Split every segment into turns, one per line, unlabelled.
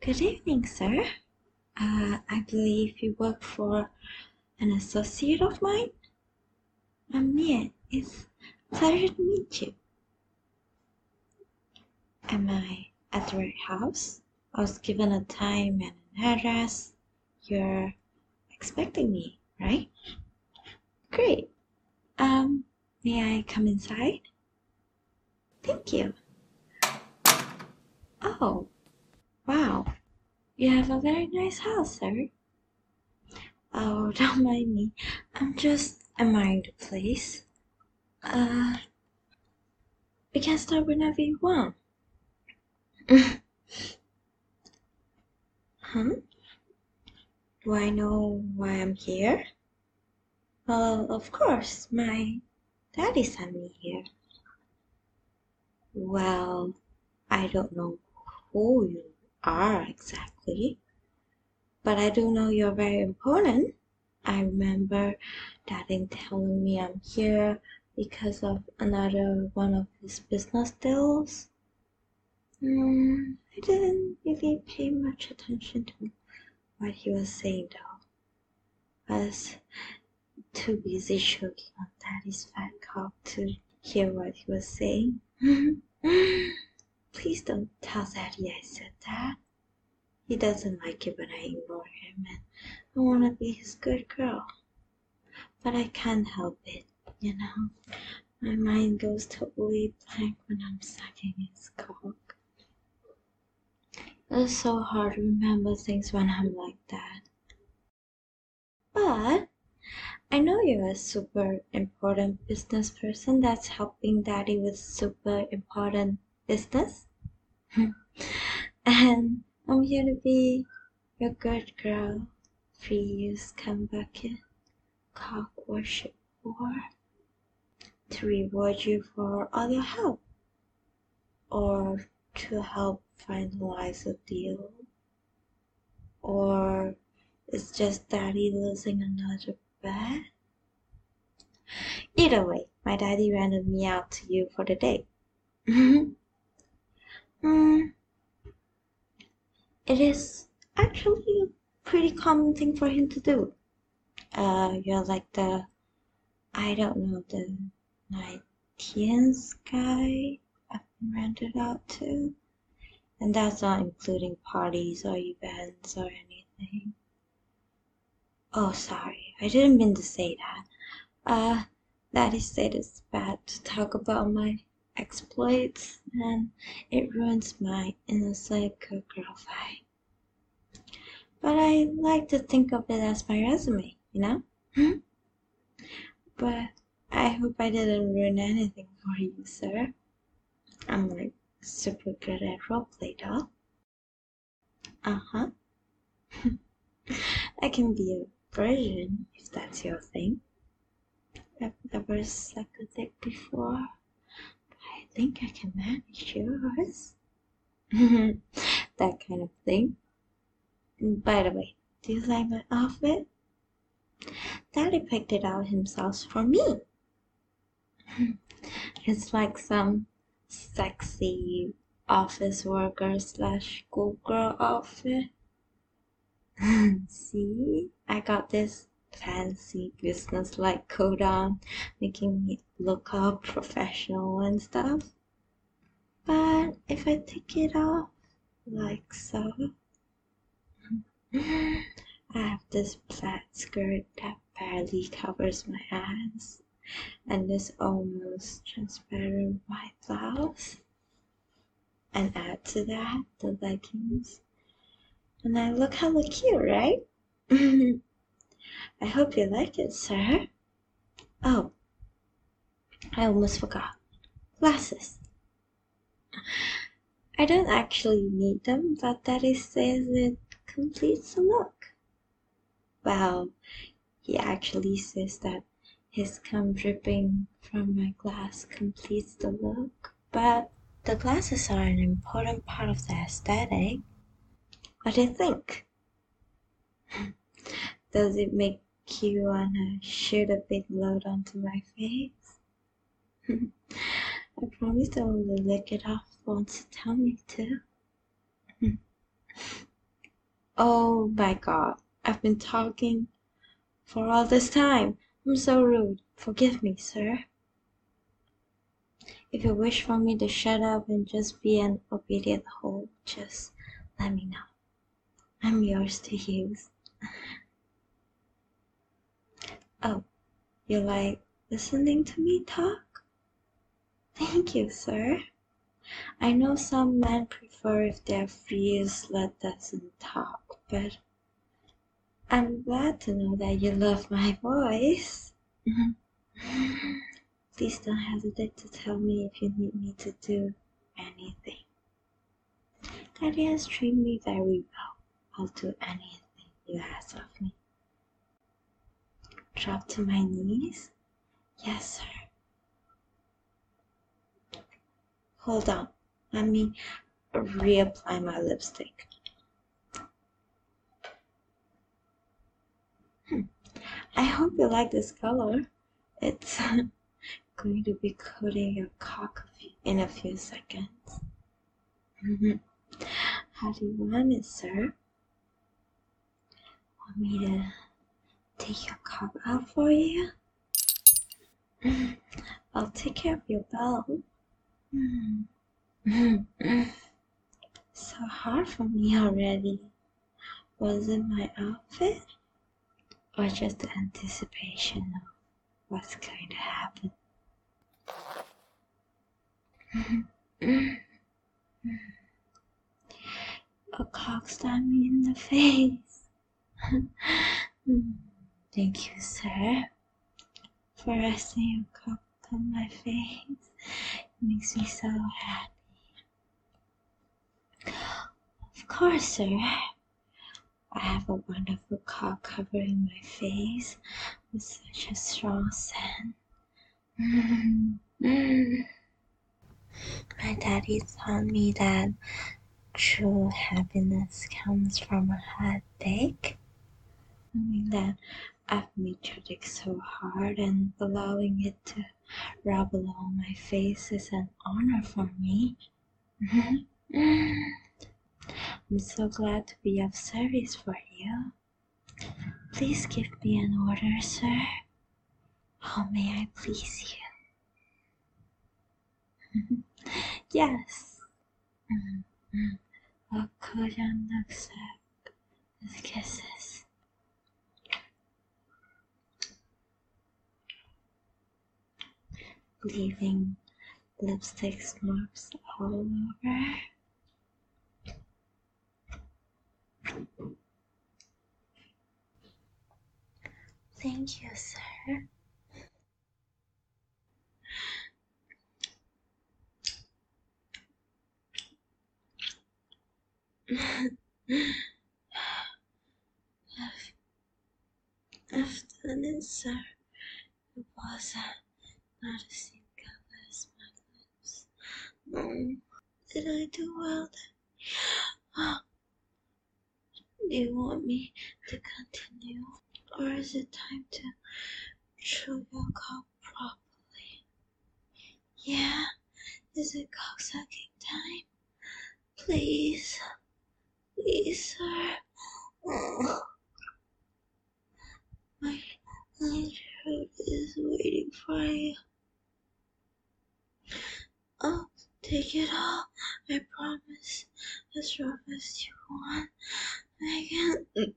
Good evening, sir. I believe you work for an associate of mine. I'm Mia. It's a pleasure to meet you. Am I at the right house? I was given a time and an address. You're expecting me, right? Great. May I come inside? Thank you. Oh, wow. You have a very nice house, sir. Oh, don't mind me. I'm just admiring the place. We can start whenever you want. Huh? Do I know why I'm here? Well, of course, my daddy sent me here. Well, I don't know who you are exactly, but I do know you're very important. I remember daddy telling me I'm here because of another one of his business deals. I didn't really pay much attention to what he was saying though. I was too busy choking on daddy's fat cock to hear what he was saying. Please don't tell daddy I said that. He doesn't like it when I ignore him and I want to be his good girl. But I can't help it, you know. My mind goes totally blank when I'm sucking his cock. It's so hard to remember things when I'm like that. But I know you're a super important business person that's helping daddy with super important business. And I'm here to be your good girl, free use cum bucket, cock worship whore, to reward you for all your help, or to help finalize a deal, or it's just daddy losing another bet. Either way, my daddy rented me out to you for the day. It is actually a pretty common thing for him to do. You're like the, I don't know, the 19th guy I've been rented out to. And that's not including parties or events or anything. Oh, sorry, I didn't mean to say that. Daddy said it's bad to talk about my exploits and it ruins my innocent good girl vibe. But I like to think of it as my resume, you know? But I hope I didn't ruin anything for you, sir. I'm like super good at roleplay though. Uh-huh. I can be a virgin if that's your thing. I've never sucked a dick before, but I think I can manage yours. That kind of thing. By the way, do you like my outfit? Daddy picked it out himself for me. It's like some sexy office worker / schoolgirl outfit. See, I got this fancy business-like coat on, making me look all professional and stuff. But if I take it off, like so, I have this plaid skirt that barely covers my ass, and this almost transparent white blouse. And add to that the leggings. And I look hella cute, right? I hope you like it, sir. Oh, I almost forgot. Glasses. I don't actually need them, but Daddy says it completes the look. Well, he actually says that his cum dripping from my glass completes the look, but the glasses are an important part of the aesthetic. What do you think? Does it make you wanna shoot a big load onto my face? I promise I will lick it off once you tell me to. Oh my god, I've been talking for all this time. I'm so rude. Forgive me, sir. If you wish for me to shut up and just be an obedient whole, just let me know. I'm yours to use. Oh, you like listening to me talk? Thank you, sir. I know some men prefer if their fierce slut doesn't talk, but I'm glad to know that you love my voice. Please don't hesitate to tell me if you need me to do anything. Daddy has trained me very well. I'll do anything you ask of me. Drop to my knees? Yes, sir. Hold on. Let me reapply my lipstick. I hope you like this color. It's going to be coating your cock in a few seconds. How do you want it, sir? Want me to take your cock out for you? I'll take care of your belt. So hard for me already. Was it my outfit? Or just the anticipation of what's going to happen? A cock stabbed me in the face. Thank you, sir, for resting your cock on my face. It makes me so happy. Of course, sir. I have a wonderful cock covering my face with such a strong scent. My daddy taught me that true happiness comes from a hot dick. Knowing that I've made your dick so hard and allowing it to rub along my face is an honor for me. I'm so glad to be of service for you. Please give me an order, sir. How may I please you? Yes. I'll coat your nutsack with kisses. Leaving lipstick marks all over. Thank you, sir. I've done it, sir. It was not a same color as my lips. Did I do well then? Do you want me to continue? Or is it time to chew your cock properly? Yeah? Is it cocksucking time? Please. Please, sir. My throat is waiting for you. I'll take it all. I promise. As rough as you want. I can't.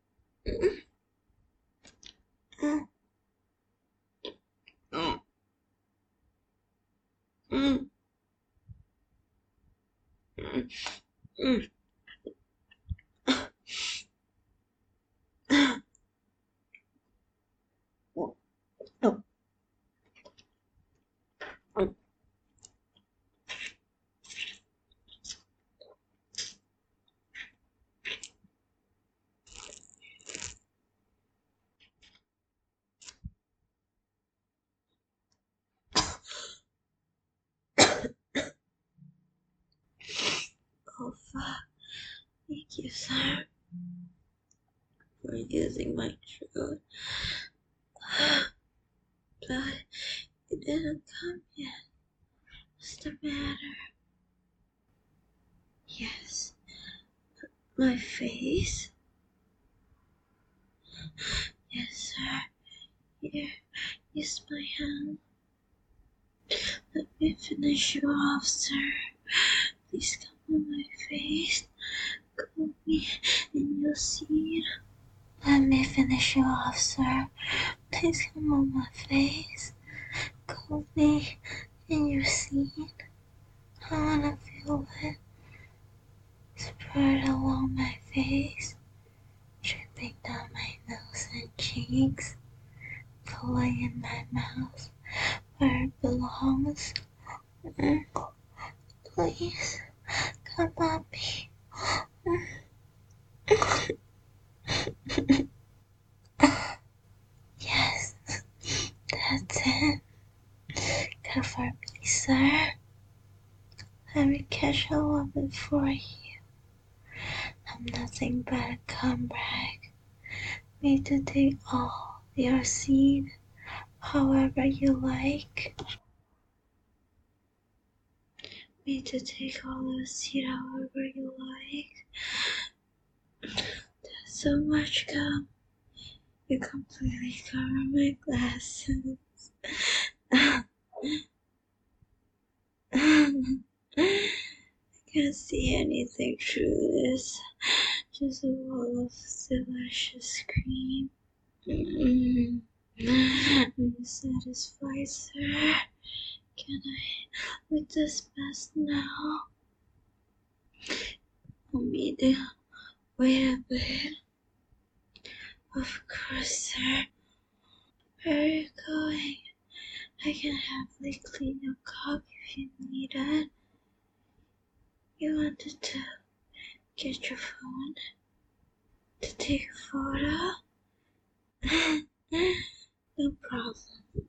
Oh, fuck. Thank you, sir, for using my throat. But it didn't come yet. What's the matter? Yes. My face? Here, use my hand. Let me finish you off, sir. Please come on my face. Coat me and you'll see it. Let me finish you off, sir. Please come on my face. Coat me and you'll see it. I wanna feel it spread along my face, dripping down my nose and cheeks, falling in my mouth where it belongs. Please, come on me. Yes, that's it. Cover me, sir. Let me catch all of it for you. I'm nothing but a comeback, made to take all your seed, however you like. Made to take all your seed, however you like. There's so much gum. You completely cover my glasses. I can't see anything through this. Just a wall of delicious cream. I'm satisfied, sir. Can I lick this mess now? I'll need to wait a bit. Of course, sir. Where are you going? I can happily clean your cock if you need it. You wanted to get your phone to take a photo? No problem.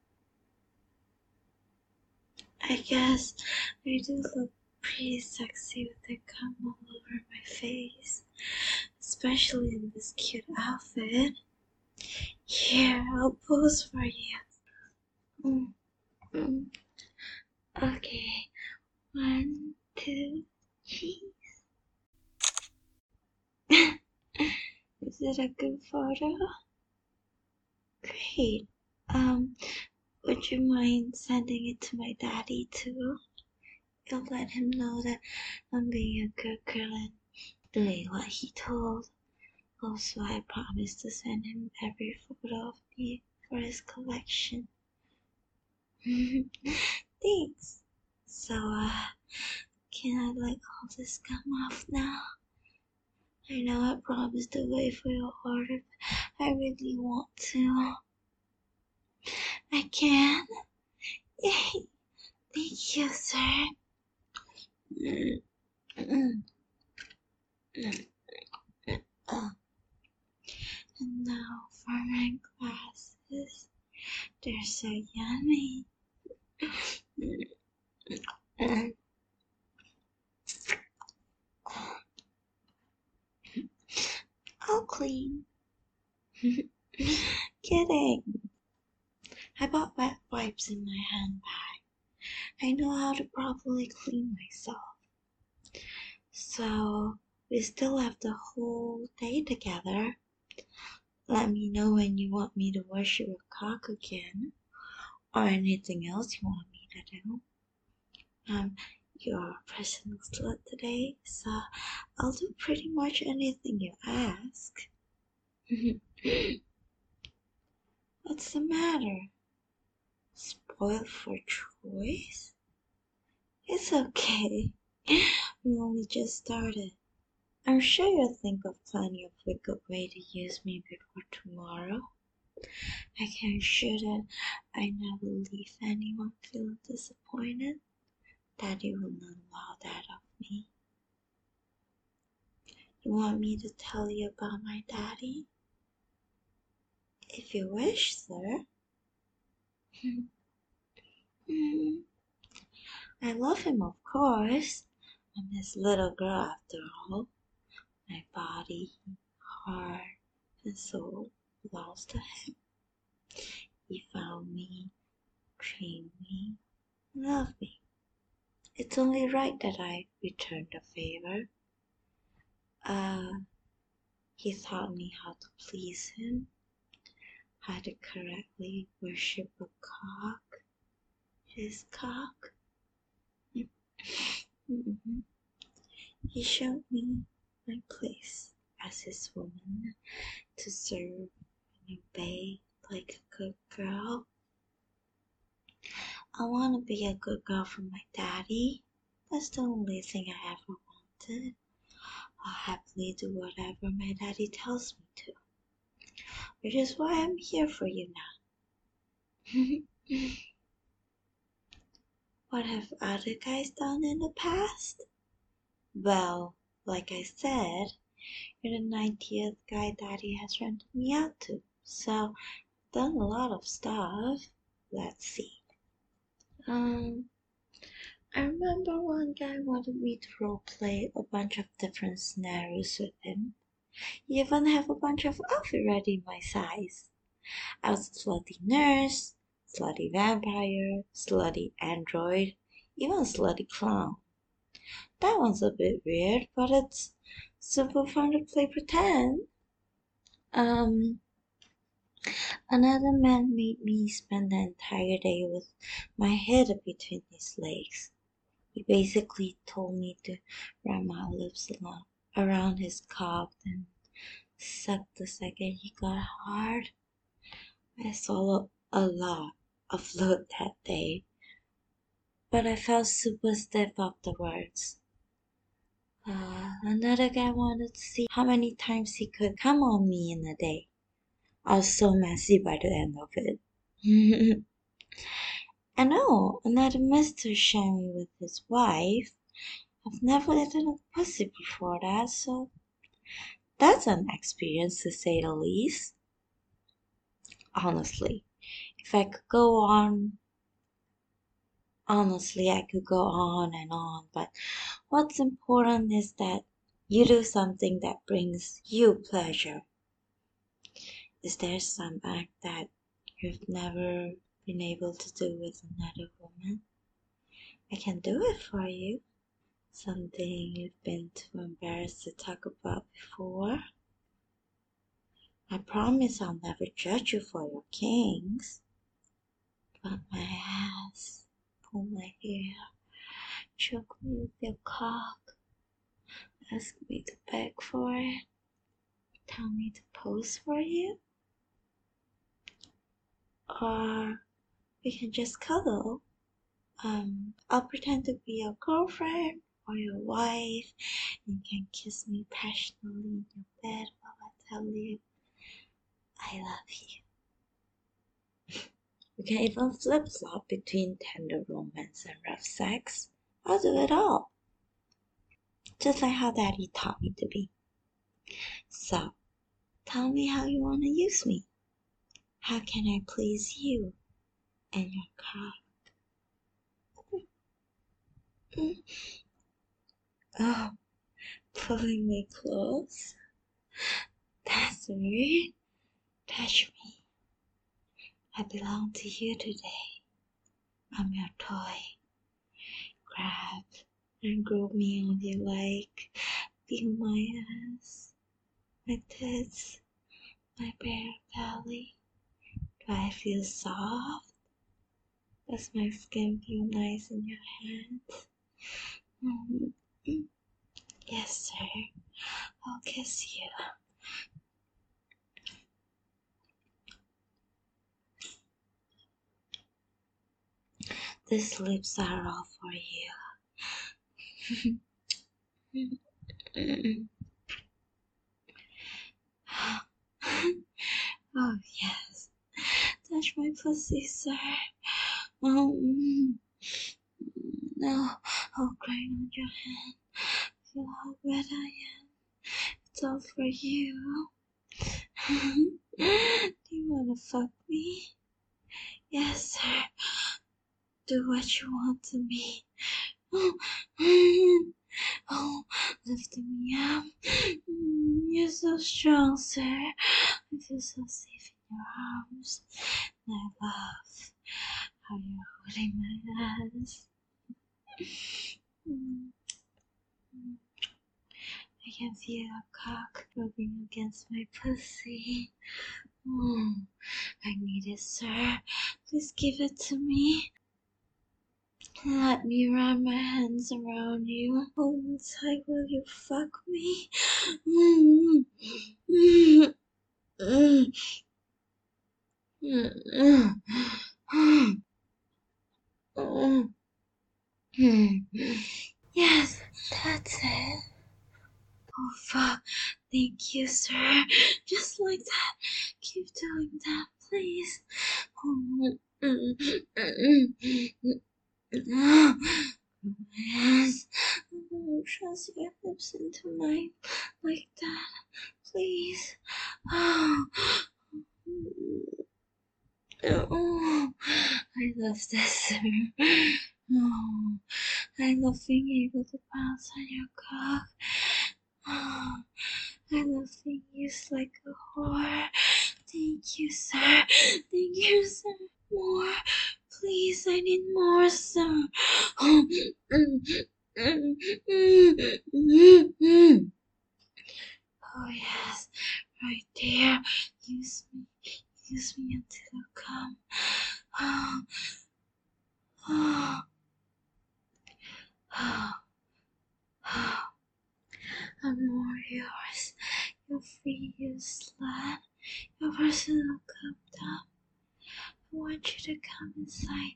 I guess I do look pretty sexy with the gum all over my face, especially in this cute outfit. Here, I'll pose for you. Okay, 1, 2, cheese. Is it a good photo? Great. Would you mind sending it to my daddy too? You'll let him know that I'm being a good girl and doing what he told. Also, I promise to send him every photo of me for his collection. Thanks. So, can I let all this gum off now? I know I promised to wait for your order, but I really want to. I can? Yay! Thank you, sir. And now for my glasses. They're so yummy. I'll clean. Kidding. I bought wet wipes in my handbag. I know how to properly clean myself. So, we still have the whole day together. Let me know when you want me to wash your cock again, or anything else you want me to do. You're a personal slut today, so I'll do pretty much anything you ask. What's the matter? Spoiled for choice? It's okay. We only just started. I'm sure you'll think of plenty of wicked way to use me before tomorrow. I can assure that I never leave anyone feeling disappointed. Daddy will not allow that of me. You want me to tell you about my daddy? If you wish, sir. I love him, of course. I'm his little girl after all. My body, heart, and soul belongs to him. He found me, trained me, loved me. It's only right that I return the favor. He taught me how to please him, how to correctly worship a cock, his cock. Mhm. He showed me my place as his woman to serve and obey like a good girl. I want to be a good girl for my daddy. That's the only thing I ever wanted. I'll happily do whatever my daddy tells me to, which is why I'm here for you now. What have other guys done in the past? Well, like I said, you're the 90th guy daddy has rented me out to, so I've done a lot of stuff. Let's see. I remember one guy wanted me to roleplay a bunch of different scenarios with him. He even have a bunch of outfits ready my size. I was a slutty nurse, slutty vampire, slutty android, even a slutty clown. That one's a bit weird, but it's super fun to play pretend. Another man made me spend the entire day with my head between his legs. He basically told me to wrap my lips around his cock and suck the second he got hard. I swallowed a lot of fluid that day, but I felt super stiff afterwards. Another guy wanted to see how many times he could come on me in a day. I was so messy by the end of it. I know, another Mr. Shammy with his wife. I've never eaten a pussy before that, so that's an experience to say the least. Honestly, if I could go on, I could go on and on, but what's important is that you do something that brings you pleasure. Is there some act that you've never been able to do with another woman? I can do it for you. Something you've been too embarrassed to talk about before? I promise I'll never judge you for your kinks. But my ass, pull my hair, choke me with your cock, ask me to beg for it, tell me to pose for you, or we can just cuddle. I'll pretend to be your girlfriend or your wife, and you can kiss me passionately in your bed while I tell you I love you. We can even flip-flop between tender romance and rough sex. I'll do it all. Just like how Daddy taught me to be. So, tell me how you want to use me. How can I please you and your cock? Oh, pulling me close? That's weird. Touch me. I belong to you today. I'm your toy. Grab and grope me on your leg. Feel my ass, my tits, my bare belly. Do I feel soft? Does my skin feel nice in your hands? Mm-hmm. Yes, sir. I'll kiss you. These lips are all for you. Oh, yes. Touch my pussy, sir. Oh, no. I'll grind on your hand. Feel how wet I am. It's all for you. Do you wanna fuck me? Yes, sir. Do what you want to me. Oh, lifting me up. You're so strong, sir. I feel so safe in your arms. And I love how you're holding my ass. I can feel your cock rubbing against my pussy. Oh, I need it, sir. Please give it to me. Let me wrap my hands around you. Hold me tight while you fuck me. Mm, mm, mm, mm, mm, mm, mm. Yes, that's it. Oh fuck. Thank you, sir. Just like that. Keep doing that, please. Oh, yes. Trust your lips into mine like that, please. Oh, oh, I love this, sir. Oh, I love being able to bounce on your cock. Oh, I love being used like a whore. Thank you, sir. Thank you, sir. More. Please, I need more, sir. Oh, oh yes. Right there. Use me. Use me until I come. Oh, oh, oh, oh. I'm more yours. You're free, you slut. Your personal come down. I want you to come inside.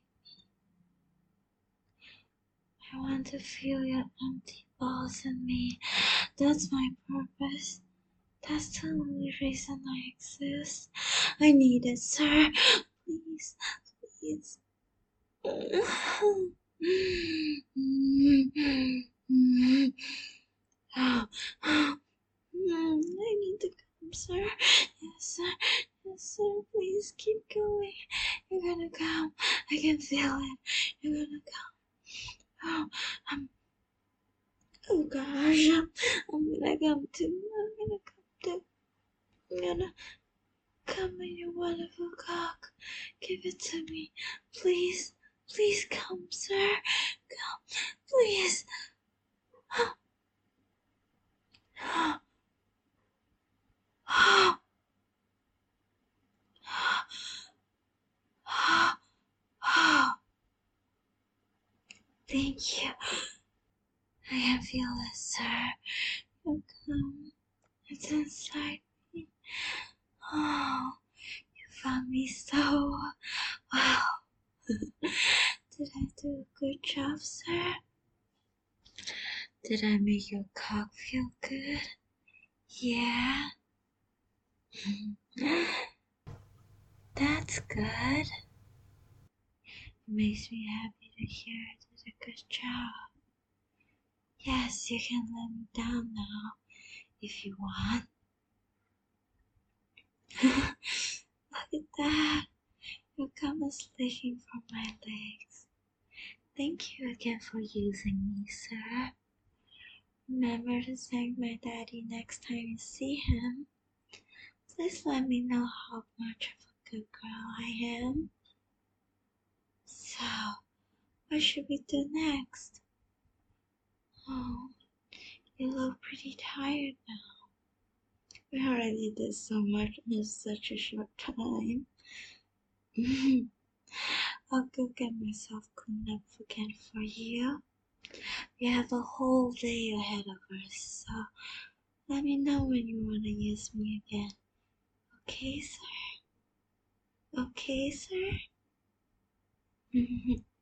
I want to feel your empty balls in me. That's my purpose. That's the only reason I exist. I need it, sir. Please, please. I need to come, sir. Yes, sir. Yes, sir. Please keep going. You're gonna come. I can feel it. You're gonna come. Oh, oh gosh. I'm gonna come too. I'm gonna come too. I'm gonna come in your wonderful cock. Give it to me. Please. Please come, sir. Come. Please. Thank you. I can feel it, sir. You come. It's inside me. Oh, you found me so well. Did I do a good job, sir? Did I make your cock feel good? Yeah. That's good. It makes me happy to hear I did a good job. Yes, you can let me down now if you want. Look at that. Your cum is licking from my legs. Thank you again for using me, sir. Remember to thank my daddy next time you see him. Please let me know how much of a good girl I am. So, what should we do next? Oh, you look pretty tired now. We already did so much in such a short time. I'll go get myself cleaned up again for you. We have a whole day ahead of us, so let me know when you want to use me again. Okay, sir? Okay, sir?